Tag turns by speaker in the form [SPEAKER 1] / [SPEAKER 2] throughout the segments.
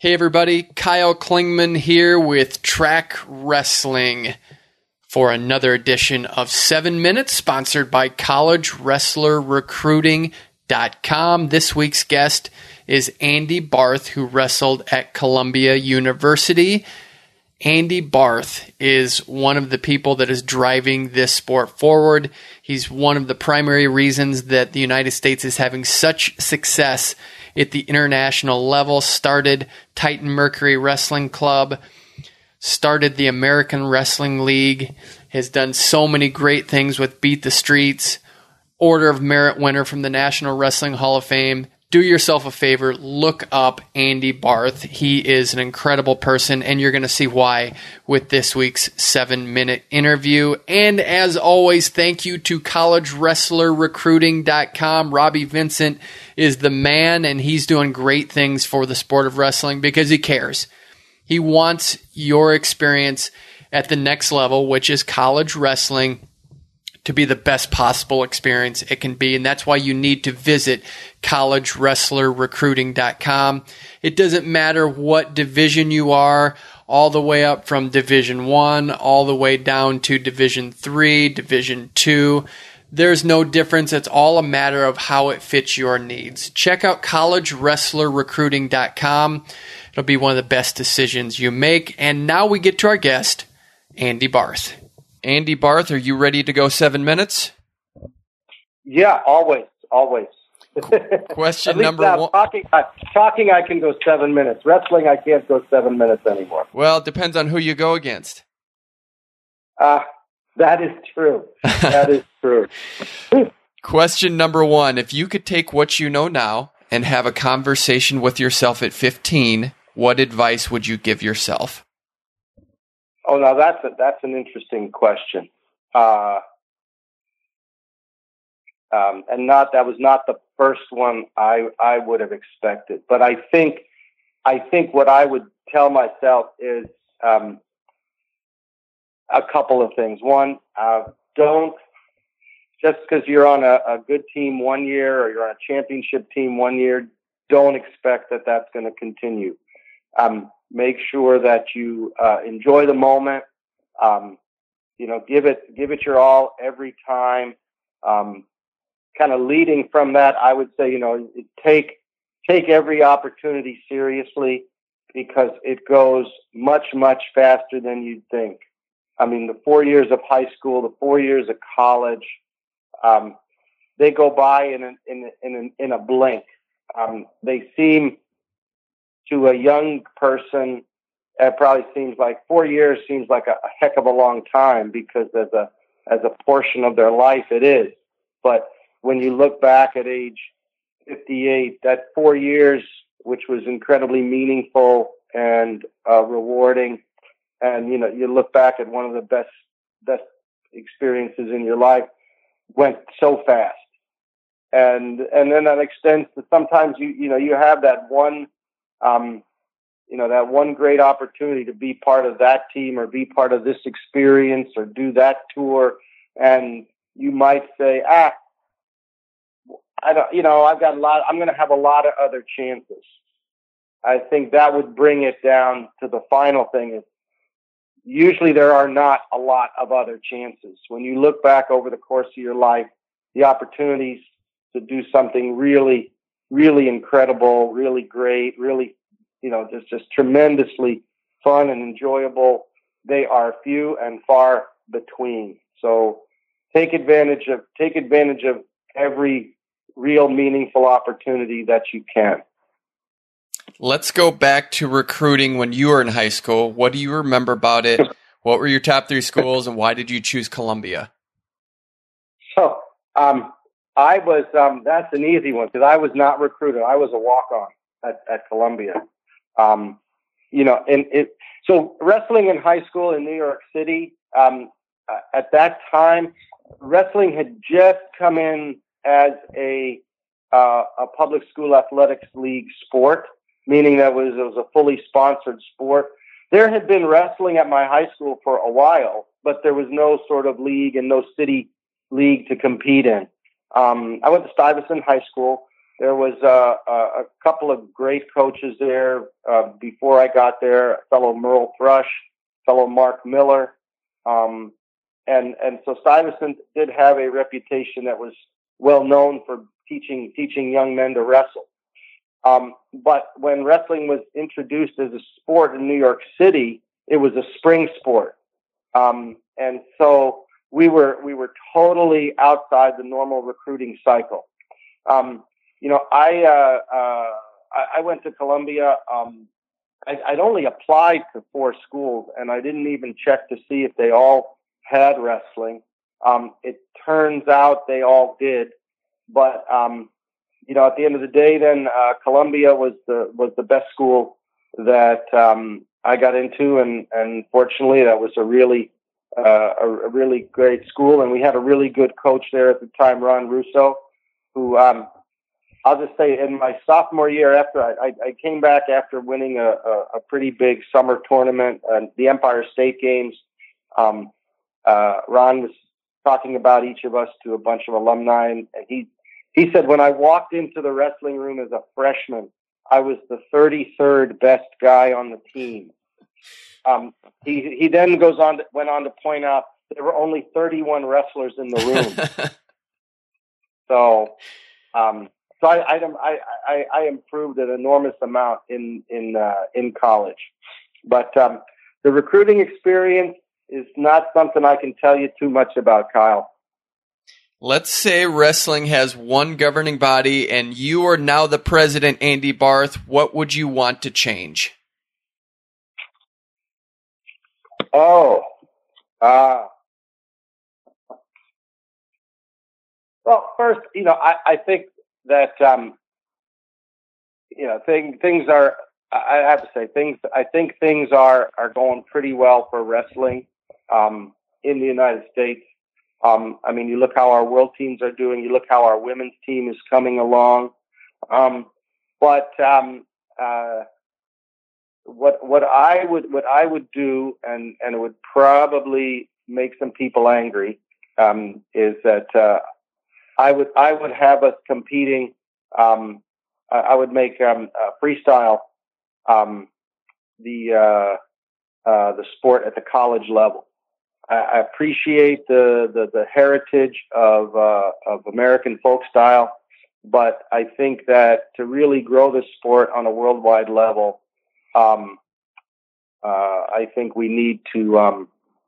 [SPEAKER 1] Hey everybody, Kyle Klingman here with Track Wrestling for another edition of 7 Minutes, sponsored by CollegeWrestlerRecruiting.com. This week's guest is Andy Barth, who wrestled at Columbia University. Andy Barth is one of the people that is driving this sport forward. He's one of the primary reasons that the United States is having such success at the international level. Started Titan Mercury Wrestling Club, started the American Wrestling League, has done so many great things with Beat the Streets, Order of Merit winner from the National Wrestling Hall of Fame. Do yourself a favor, look up Andy Barth. He is an incredible person, and you're going to see why with this week's 7-minute interview. And as always, thank you to CollegeWrestlerRecruiting.com. Robbie Vincent is the man, and he's doing great things for the sport of wrestling because he cares. He wants your experience at the next level, which is college wrestling, to be the best possible experience it can be. And that's why you need to visit CollegeWrestlerRecruiting.com. It doesn't matter what division you are, all the way up from Division 1, all the way down to Division 3, Division 2. There's no difference. It's all a matter of how it fits your needs. Check out CollegeWrestlerRecruiting.com. It'll be one of the best decisions you make. And now we get to our guest, Andy Barth. Andy Barth, are you ready to go 7 minutes?
[SPEAKER 2] Yeah, always.
[SPEAKER 1] Question number one.
[SPEAKER 2] Talking, I can go 7 minutes. Wrestling, I can't go 7 minutes anymore.
[SPEAKER 1] Well, it depends on who you go against.
[SPEAKER 2] That is true. That is true.
[SPEAKER 1] Question number one. If you could take what you know now and have a conversation with yourself at 15, what advice would you give yourself?
[SPEAKER 2] Oh, now that's an interesting question, and that was not the first one I would have expected. But I think what I would tell myself is a couple of things. One, don't, just because you're on a good team one year or you're on a championship team one year, don't expect that that's going to continue. Make sure that you enjoy the moment. Give it your all every time. Kind of leading from that, I would say, take every opportunity seriously, because it goes much, much faster than you'd think. I mean, the 4 years of high school, the 4 years of college, they go by in a blink. They seem, to a young person, it probably seems like 4 years seems like a heck of a long time, because as a portion of their life it is. But when you look back at age 58, that 4 years, which was incredibly meaningful and rewarding, and you look back at one of the best experiences in your life, went so fast. And then that extends to sometimes you have that one that one great opportunity to be part of that team or be part of this experience or do that tour. And you might say, I'm going to have a lot of other chances. I think that would bring it down to the final thing is, usually there are not a lot of other chances. When you look back over the course of your life, the opportunities to do something really, really incredible, really great, really, just tremendously fun and enjoyable, they are few and far between. So take advantage of every real meaningful opportunity that you can.
[SPEAKER 1] Let's go back to recruiting when you were in high school. What do you remember about it? What were your top three schools, and why did you choose Columbia?
[SPEAKER 2] So, I was, that's an easy one, because I was not recruited. I was a walk-on at Columbia. So wrestling in high school in New York City, at that time, wrestling had just come in as a public school athletics league sport, meaning that it was a fully sponsored sport. There had been wrestling at my high school for a while, but there was no sort of league and no city league to compete in. I went to Stuyvesant High School. There was a couple of great coaches there before I got there. Fellow Merle Thrush, fellow Mark Miller, and so Stuyvesant did have a reputation that was well known for teaching young men to wrestle. But when wrestling was introduced as a sport in New York City, it was a spring sport, and so we were totally outside the normal recruiting cycle. I went to Columbia. I'd only applied to 4 schools, and I didn't even check to see if they all had wrestling. It turns out they all did, but at the end of the day, then Columbia was the best school that I got into, and fortunately, that was a really great school, and we had a really good coach there at the time, Ron Russo, who I'll just say in my sophomore year, after I came back after winning a pretty big summer tournament, the Empire State Games. Ron was talking about each of us to a bunch of alumni, and he said, when I walked into the wrestling room as a freshman, I was the 33rd best guy on the team. He then went on to point out there were only 31 wrestlers in the room. So I improved an enormous amount in college, but the recruiting experience is not something I can tell you too much about, Kyle.
[SPEAKER 1] Let's say wrestling has one governing body and you are now the president, Andy Barth. What would you want to change?
[SPEAKER 2] Well, first, I think that, things are, I have to say I think things are going pretty well for wrestling, in the United States. You look how our world teams are doing, you look how our women's team is coming along. What I would do, and it would probably make some people angry, is that, I would have us competing. I would make freestyle the sport at the college level. I appreciate the heritage of American folk style, but I think that to really grow this sport on a worldwide level, I think we need to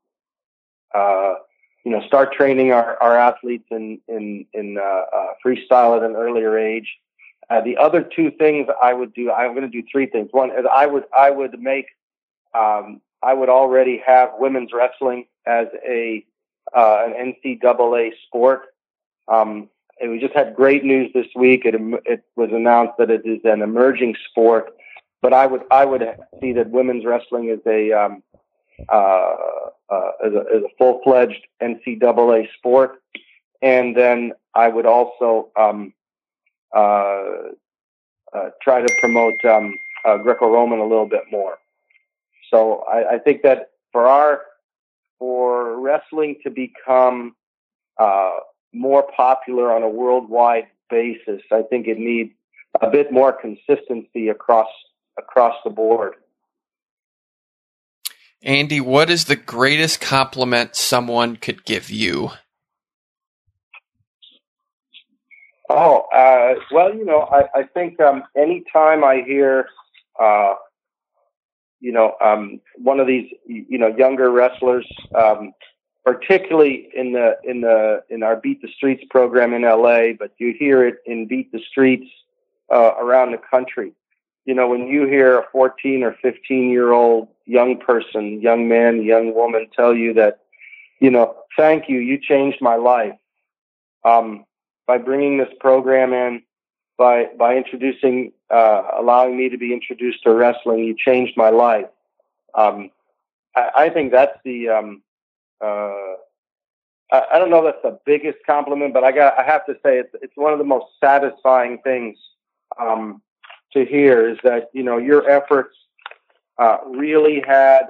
[SPEAKER 2] start training our athletes in freestyle at an earlier age. The other 2 things I would do, I'm going to do 3 things. One is I would already have women's wrestling as an NCAA sport. And we just had great news this week. It was announced that it is an emerging sport, but I would see that women's wrestling is a full-fledged NCAA sport. And then I would also try to promote Greco-Roman a little bit more. So I think that for wrestling to become more popular on a worldwide basis, I think it needs a bit more consistency across the board.
[SPEAKER 1] Andy, what is the greatest compliment someone could give you?
[SPEAKER 2] I think anytime I hear, one of these, younger wrestlers, particularly in our Beat the Streets program in LA, but you hear it in Beat the Streets around the country. When you hear a 14 or 15-year-old young person, young man, young woman tell you that, thank you, you changed my life. By bringing this program in, by introducing, allowing me to be introduced to wrestling, you changed my life. I think that's the, I don't know if that's the biggest compliment, but I have to say it's one of the most satisfying things, to hear, is that, your efforts, really had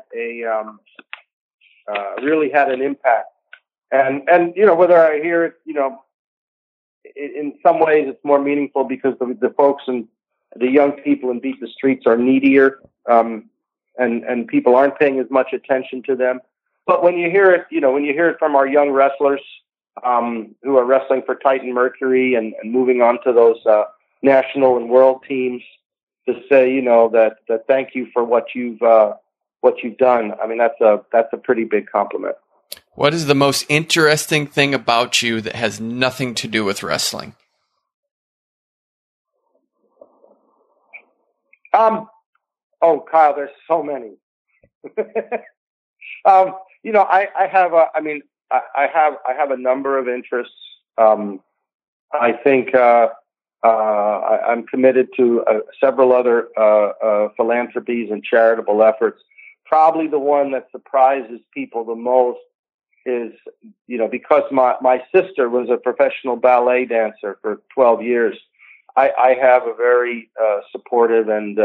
[SPEAKER 2] an impact. And, whether I hear it, in some ways it's more meaningful because the folks and the young people in Beat the Streets are needier, and people aren't paying as much attention to them. But when you hear it, when you hear it from our young wrestlers who are wrestling for Titan Mercury and moving on to those national and world teams, to say, that thank you for what you've done. I mean, that's a pretty big compliment.
[SPEAKER 1] What is the most interesting thing about you that has nothing to do with wrestling?
[SPEAKER 2] Oh, Kyle, there's so many. I have a number of interests. I think I'm committed to several other philanthropies and charitable efforts. Probably the one that surprises people the most is, because my sister was a professional ballet dancer for 12 years. I have a very supportive and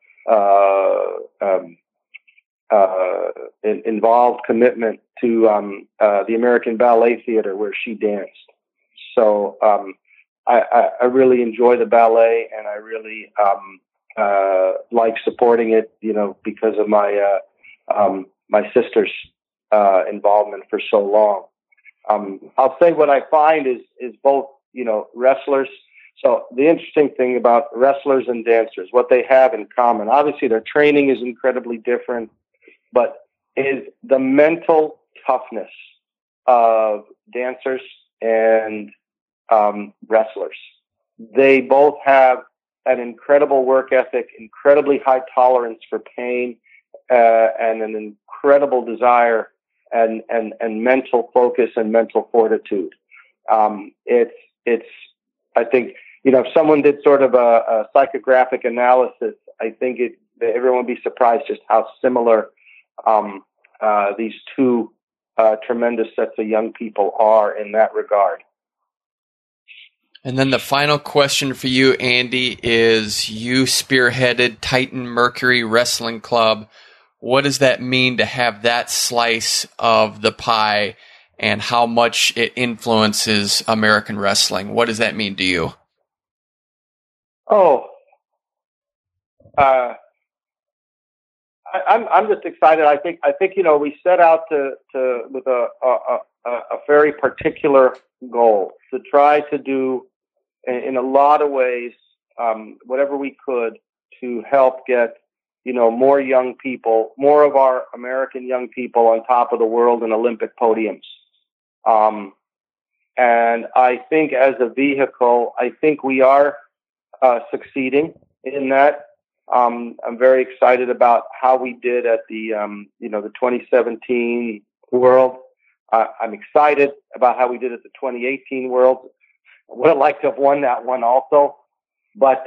[SPEAKER 2] involved commitment to the American Ballet Theater where she danced. So I really enjoy the ballet, and I really like supporting it, because of my sister's involvement for so long. I'll say what I find is both, wrestlers. So the interesting thing about wrestlers and dancers, what they have in common, obviously their training is incredibly different, but is the mental toughness of dancers and wrestlers. They both have an incredible work ethic, incredibly high tolerance for pain, and an incredible desire and mental focus and mental fortitude. It's I think, if someone did sort of a psychographic analysis, I think everyone would be surprised just how similar these two tremendous sets of young people are in that regard.
[SPEAKER 1] And then the final question for you, Andy, is you spearheaded Titan Mercury Wrestling Club. What does that mean to have that slice of the pie, and how much it influences American wrestling? What does that mean to you?
[SPEAKER 2] Oh, I'm just excited. I think we set out to with a very particular goal to try to do in a lot of ways whatever we could to help get more young people, more of our American young people on top of the world and Olympic podiums. And I think as a vehicle, I think we are succeeding in that. I'm very excited about how we did at the 2017 World. I'm excited about how we did at the 2018 World. I would have liked to have won that one also, but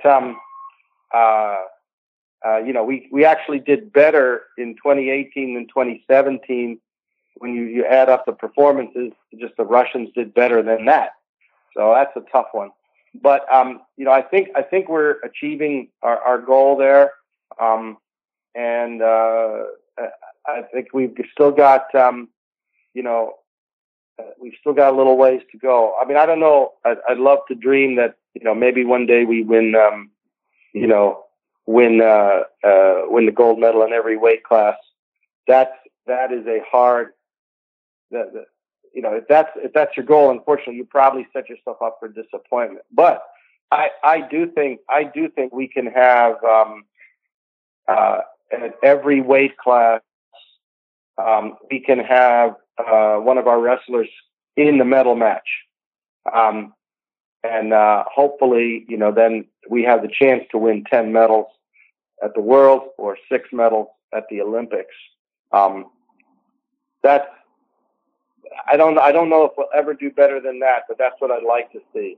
[SPEAKER 2] we actually did better in 2018 than 2017. When you add up the performances, just the Russians did better than that. So that's a tough one. But I think we're achieving our goal there, and I think we've still got we've still got a little ways to go. I mean, I don't know. I'd love to dream that maybe one day we win the gold medal in every weight class. That is a hard. If that's your goal, unfortunately, you probably set yourself up for disappointment. But I do think we can have at every weight class, we can have one of our wrestlers in the medal match, and hopefully, then we have the chance to win 10 medals at the World or 6 medals at the Olympics. I don't know if we'll ever do better than that, but that's what I'd like to see.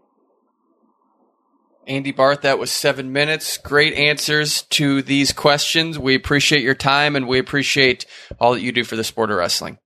[SPEAKER 1] Andy Barth, that was 7 minutes. Great answers to these questions. We appreciate your time, and we appreciate all that you do for the sport of wrestling.